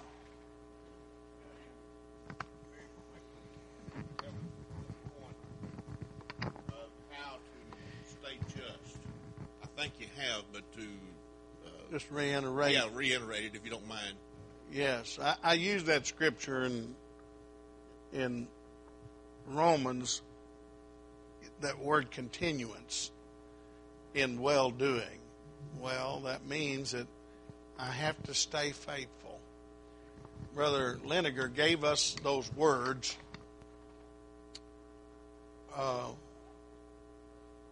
Speaker 3: I think you have, but to uh,
Speaker 1: just reiterate.
Speaker 3: Yeah, reiterate it if you don't mind.
Speaker 1: Yes, I, I use that scripture in in Romans. That word continuance in well doing. Well, that means that I have to stay faithful. Brother Leniger gave us those words. Uh,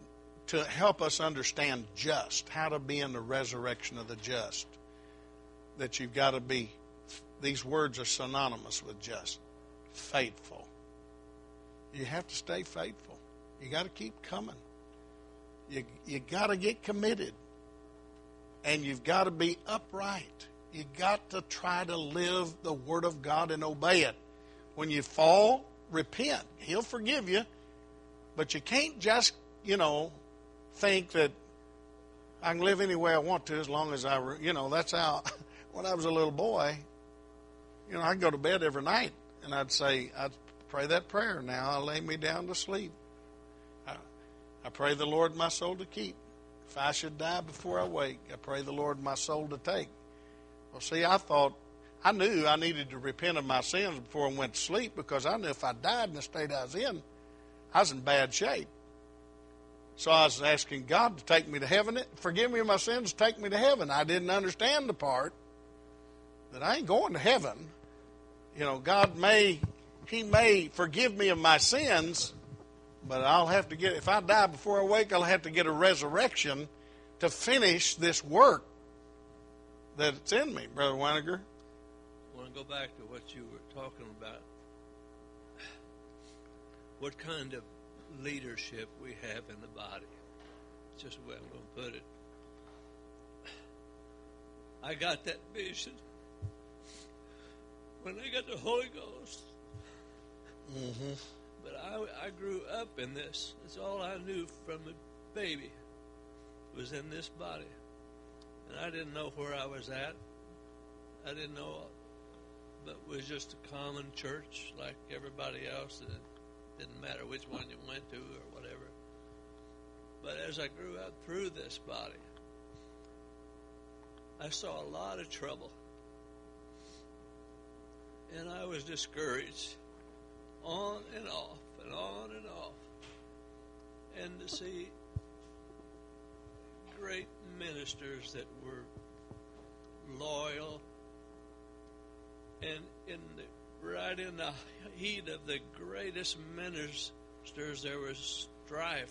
Speaker 1: to help us understand just, how to be in the resurrection of the just. That you've got to be, these words are synonymous with just, faithful. You have to stay faithful. You got to keep coming. You you got to get committed. And you've got to be upright. You got to try to live the Word of God and obey it. When you fall, repent. He'll forgive you. But you can't just, you know, think that I can live any way I want to as long as I, you know, that's how, when I was a little boy, you know, I'd go to bed every night and I'd say, I'd pray that prayer. Now I lay me down to sleep. I, I pray the Lord my soul to keep. If I should die before I wake, I pray the Lord my soul to take. Well, see, I thought, I knew I needed to repent of my sins before I went to sleep because I knew if I died in the state I was in, I was in bad shape. So I was asking God to take me to heaven, forgive me of my sins, take me to heaven. I didn't understand the part that I ain't going to heaven. You know, God may, He may forgive me of my sins, but I'll have to get, if I die before I wake, I'll have to get a resurrection to finish this work that's in me, Brother Weiniger.
Speaker 4: I want to go back to what you were talking about. What kind of leadership we have in the body. It's just the way I'm going to put it. I got that vision when I got the Holy Ghost.
Speaker 1: Mm-hmm.
Speaker 4: But I, I grew up in this. That's all I knew from a baby was in this body. And I didn't know where I was at. I didn't know, but it was just a common church like everybody else. And it didn't matter which one you went to or whatever. But as I grew up through this body, I saw a lot of trouble. And I was discouraged on and off and on and off. And to see great ministers that were loyal and in the right in the heat of the greatest ministers, there was strife.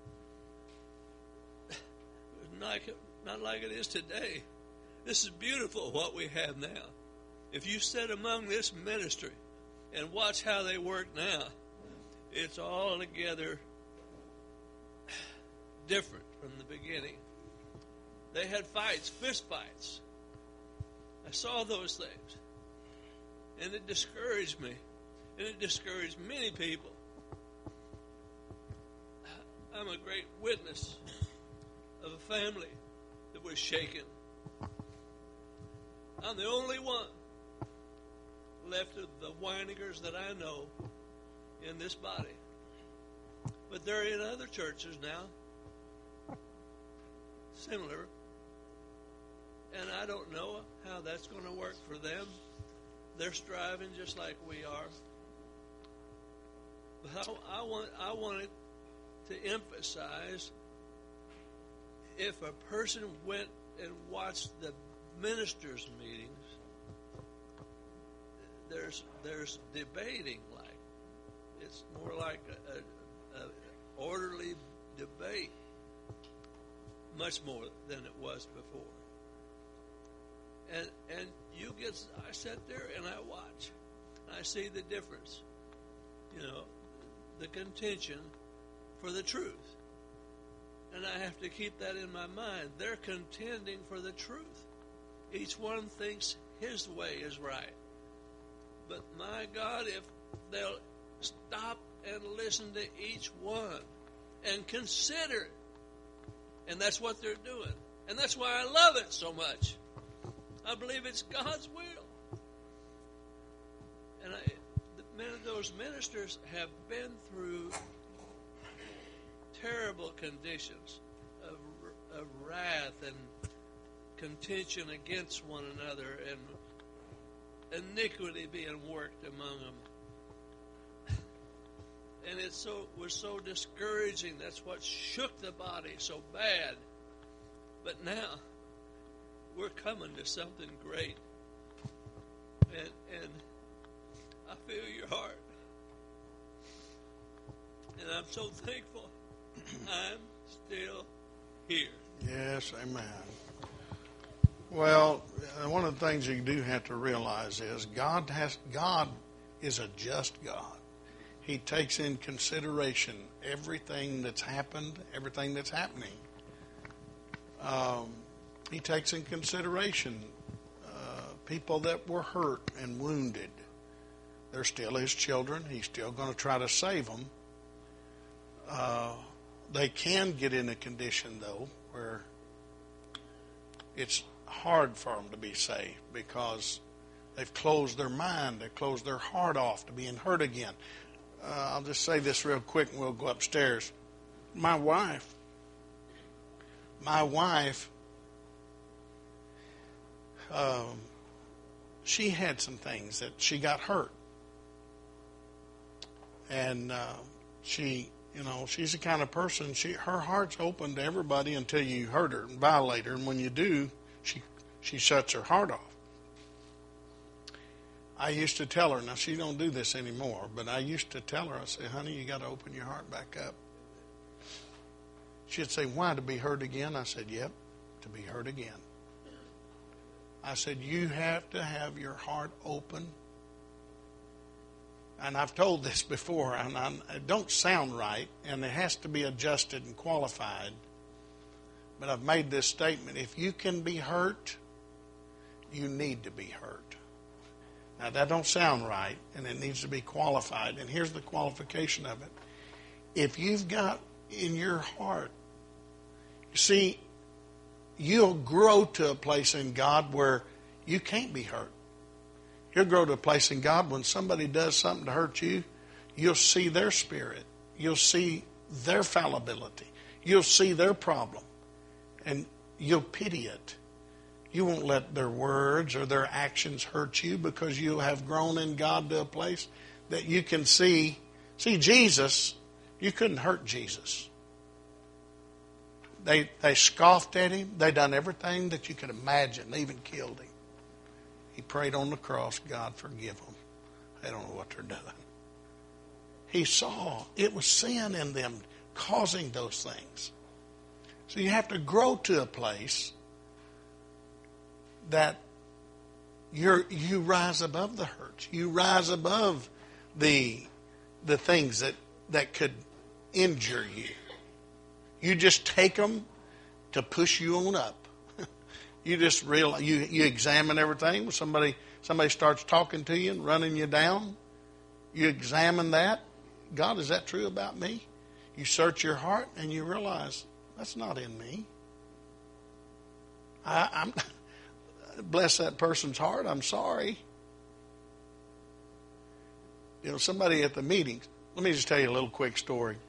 Speaker 4: It was not, not like it is today. This is beautiful what we have now. If you sit among this ministry and watch how they work now, it's all together different from the beginning. They had fights, fist fights. I saw those things. And it discouraged me. And it discouraged many people. I'm a great witness of a family that was shaken. I'm the only one left of the Weinigers that I know in this body. But they're in other churches now. Similar. And I don't know how that's going to work for them. They're striving just like we are. But I, I want I wanted to emphasize, if a person went and watched the ministers' meetings, there's there's debating, like it's more like a, a, a orderly debate, much more than it was before. And and you get, I sit there and I watch. And I see the difference. You know, the contention for the truth. And I have to keep that in my mind. They're contending for the truth. Each one thinks his way is right. But my God, if they'll stop and listen to each one and consider it. And that's what they're doing. And that's why I love it so much. I believe it's God's will. And I, the, many of those ministers have been through terrible conditions of, of wrath and contention against one another and iniquity being worked among them. And it so was so discouraging. That's what shook the body so bad. But now, we're coming to something great. And, and I feel your heart. And I'm so thankful. I'm still here.
Speaker 1: Yes, amen. Well, one of the things you do have to realize is God has God is a just God. He takes in consideration everything that's happened, everything that's happening. Um, he takes in consideration uh, people that were hurt and wounded. They're still His children. He's still going to try to save them. Uh, they can get in a condition, though, where it's hard for them to be saved because they've closed their mind, they've closed their heart off to being hurt again. Uh, I'll just say this real quick and we'll go upstairs. My wife, my wife, um, she had some things that she got hurt. And uh, she, you know, she's the kind of person, she her heart's open to everybody until you hurt her and violate her. And when you do, she she shuts her heart off. I used to tell her, now she don't do this anymore, but I used to tell her, I say, honey, you got to open your heart back up. She'd say, why, to be hurt again? I said, yep, to be hurt again. I said, you have to have your heart open. And I've told this before, and I'm, it don't sound right, and it has to be adjusted and qualified. But I've made this statement, if you can be hurt, you need to be hurt. Now, that don't sound right, and it needs to be qualified. And here's the qualification of it. If you've got in your heart, you see, you'll grow to a place in God where you can't be hurt. You'll grow to a place in God when somebody does something to hurt you, you'll see their spirit. You'll see their fallibility. You'll see their problem. And you'll pity it. You won't let their words or their actions hurt you because you have grown in God to a place that you can see. See, Jesus, you couldn't hurt Jesus. They they scoffed at Him. They done everything that you could imagine. They even killed Him. He prayed on the cross, God, forgive them. They don't know what they're doing. He saw it was sin in them causing those things. So you have to grow to a place that you're, you rise above the hurts. You rise above the the things that, that could injure you. You just take them to push you on up. You just realize, you, you examine everything. When somebody somebody starts talking to you and running you down, you examine that. God, is that true about me? You search your heart and you realize that's not in me. I, I'm bless that person's heart. I'm sorry. You know, somebody at the meetings. Let me just tell you a little quick story.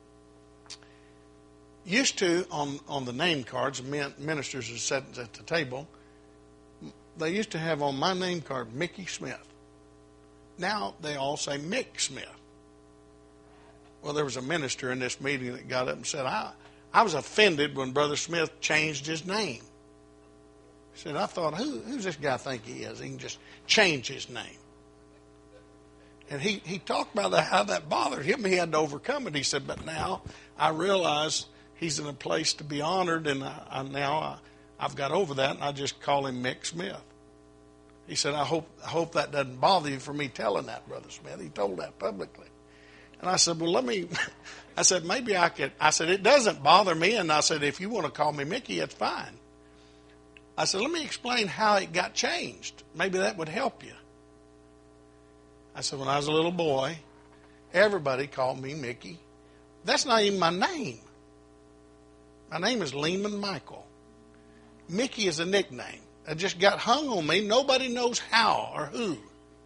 Speaker 1: Used to, on, on the name cards, ministers who sat at the table, they used to have on my name card, Mickey Smith. Now they all say Mick Smith. Well, there was a minister in this meeting that got up and said, I, I was offended when Brother Smith changed his name. He said, I thought, Who, who's this guy think he is? He can just change his name. And he, he talked about that, how that bothered him. He had to overcome it. He said, but now I realize he's in a place to be honored, and I, I now I, I've got over that, and I just call him Mick Smith. He said, I hope I hope that doesn't bother you for me telling that, Brother Smith. He told that publicly. And I said, well, let me, I said, maybe I could, I said, it doesn't bother me. And I said, if you want to call me Mickey, it's fine. I said, let me explain how it got changed. Maybe that would help you. I said, when I was a little boy, everybody called me Mickey. That's not even my name. My name is Lehman Michael. Mickey is a nickname. It just got hung on me. Nobody knows how or who.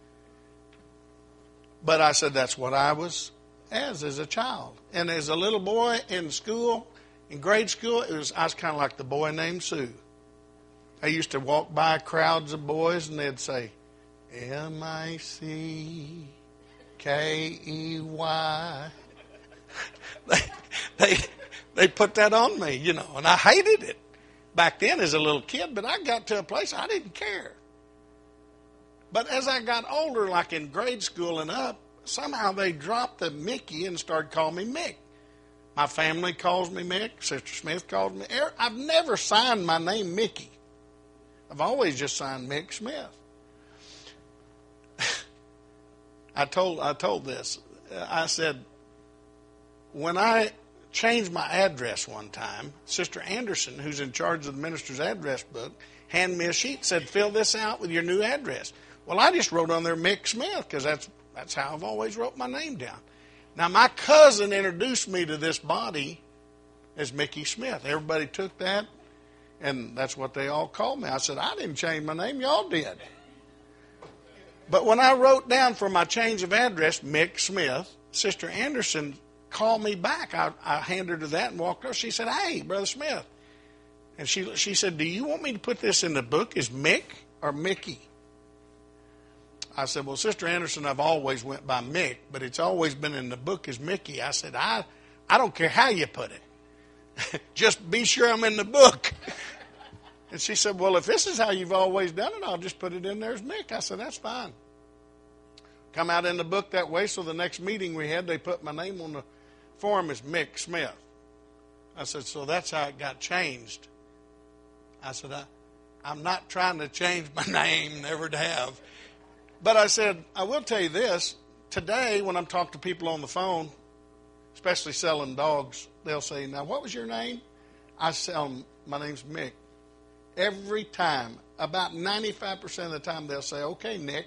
Speaker 1: But I said that's what I was as as a child. And as a little boy in school, in grade school, it was I was kind of like the boy named Sue. I used to walk by crowds of boys and they'd say, M I C K E Y. They, they, they put that on me, you know, and I hated it back then as a little kid, but I got to a place I didn't care. But as I got older, like in grade school and up, somehow they dropped the Mickey and started calling me Mick. My family calls me Mick. Sister Smith calls me. I've never signed my name Mickey. I've always just signed Mick Smith. I told I told this. I said, when I changed my address one time, Sister Anderson, who's in charge of the minister's address book, handed me a sheet, said, fill this out with your new address. Well, I just wrote on there Mick Smith because that's that's how I've always wrote my name down. Now, my cousin introduced me to this body as Mickey Smith. Everybody took that, and that's what they all called me. I said, I didn't change my name. Y'all did. But when I wrote down for my change of address, Mick Smith, Sister Anderson called me back. I, I handed her that and walked up. She said, hey, Brother Smith. And she she said, do you want me to put this in the book as Mick or Mickey? I said, well, Sister Anderson, I've always went by Mick, but it's always been in the book as Mickey. I said, I, I don't care how you put it. Just be sure I'm in the book. And she said, well, if this is how you've always done it, I'll just put it in there as Mick. I said, that's fine. Come out in the book that way, so the next meeting we had, they put my name on the form as Mick Smith. I said, so that's how it got changed. I said, I, I'm not trying to change my name, never to have. But I said, I will tell you this. Today, when I'm talking to people on the phone, especially selling dogs, they'll say, now, what was your name? I tell them, my name's Mick. Every time, about ninety-five percent of the time, they'll say, okay, Nick.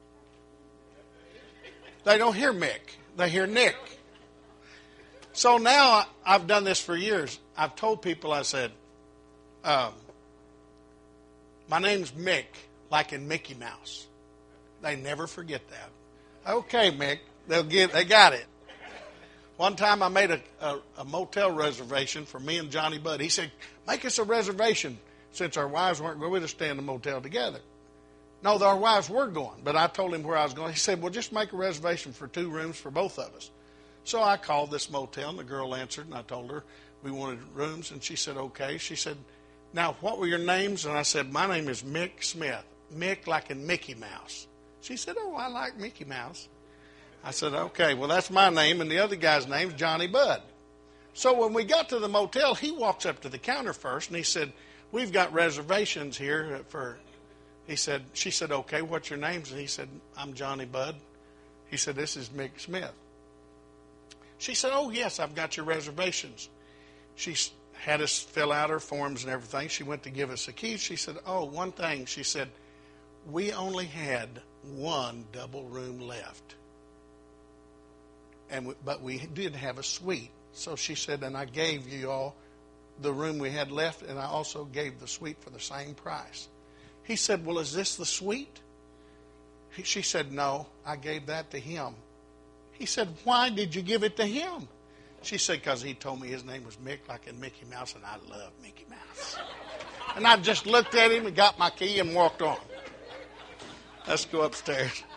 Speaker 1: They don't hear Mick. They hear Nick. So now I've done this for years. I've told people, I said, um, my name's Mick, like in Mickey Mouse. They never forget that. Okay, Mick. They'll get. They got it. One time I made a, a, a motel reservation for me and Johnny Budd. He said, make us a reservation since our wives weren't going to stay in the motel together. No, our wives were going, but I told him where I was going. He said, well, just make a reservation for two rooms for both of us. So I called this motel, and the girl answered, and I told her we wanted rooms, and she said, okay. She said, now, what were your names? And I said, my name is Mick Smith. Mick like in Mickey Mouse. She said, oh, I like Mickey Mouse. I said, okay, well, that's my name, and the other guy's name's Johnny Budd. So when we got to the motel, he walks up to the counter first, and he said, we've got reservations here for, he said, she said, okay, what's your names? And he said, I'm Johnny Budd. He said, this is Mick Smith. She said, oh, yes, I've got your reservations. She had us fill out her forms and everything. She went to give us the keys. She said, oh, one thing. She said, we only had one double room left. And we, but we did have a suite. So she said, and I gave you all the room we had left, and I also gave the suite for the same price. He said, well, is this the suite? He, she said, no, I gave that to him. He said, why did you give it to him? She said, because he told me his name was Mick, like in Mickey Mouse, and I love Mickey Mouse. And I just looked at him and got my key and walked on. Let's go upstairs.